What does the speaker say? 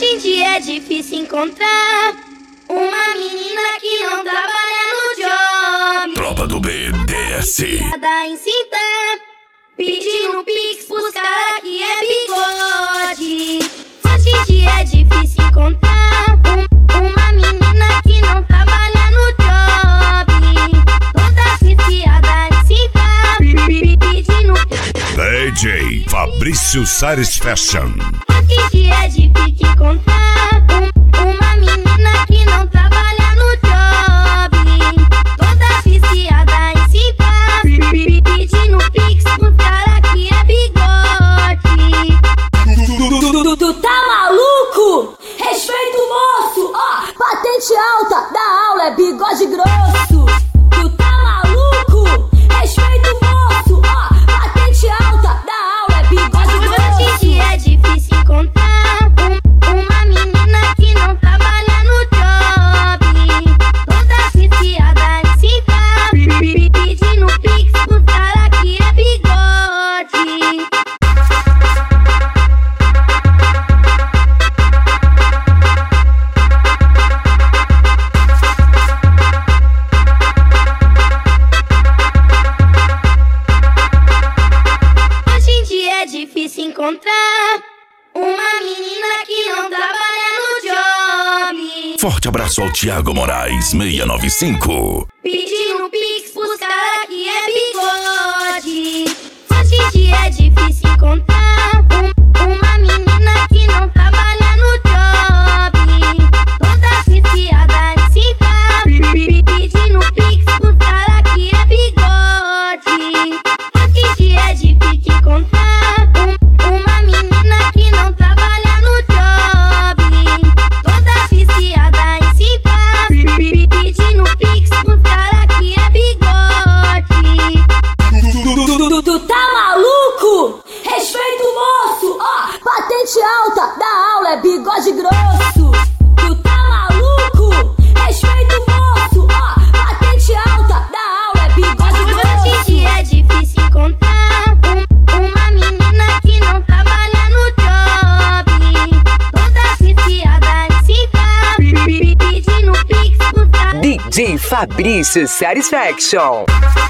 Hoje em dia é difícil encontrar uma menina que não trabalha no job. Tropa do BDS. Nada em cinta, pedindo pix pros cara que é bigode. Hoje em dia é difícil encontrar uma menina que não trabalha no job. Toda viciada em cinta, pedindo DJ Fabrício Sares Fashion. Hoje em dia é difícil encontrar uma menina que não trabalha no job. Toda viciada em cinta, pedindo pix pro cara que é bigode. Tu tá maluco? Respeita o moço, ó, patente alta da aula é bigode grosso. Tu tá maluco? Respeita o moço, ó, patente alta da aula é bigode grosso. Hoje em dia é difícil encontrar uma menina que não trabalha no job. Toda viciada em cinta, pedindo pix pro cara que é bigode. Hoje em dia é difícil encontrar uma menina que não trabalha no job. Forte abraço ao Thiago Moraes 695. Pedindo pix pros cara que é bigode. Hoje em dia é difícil encontrar uma menina que não trabalha no job. Toda viciada em cinta, pedindo pix pros cara que é bigode. Hoje em dia é difícil encontrar uma menina que não trabalha no job. Toda viciada em cinta, pedindo pix pro cara que é bigode. Tu tá maluco? Respeita o moço, ó, patente alta da aula é bigode grosso. Tu tá maluco? Respeita o moço, ó, patente alta da aula é bigode grosso. Hoje em dia é difícil encontrar uma menina que não trabalha no job. Toda viciada em cinta, pedindo pix pro cara. DJ Fabrício Satisfaction.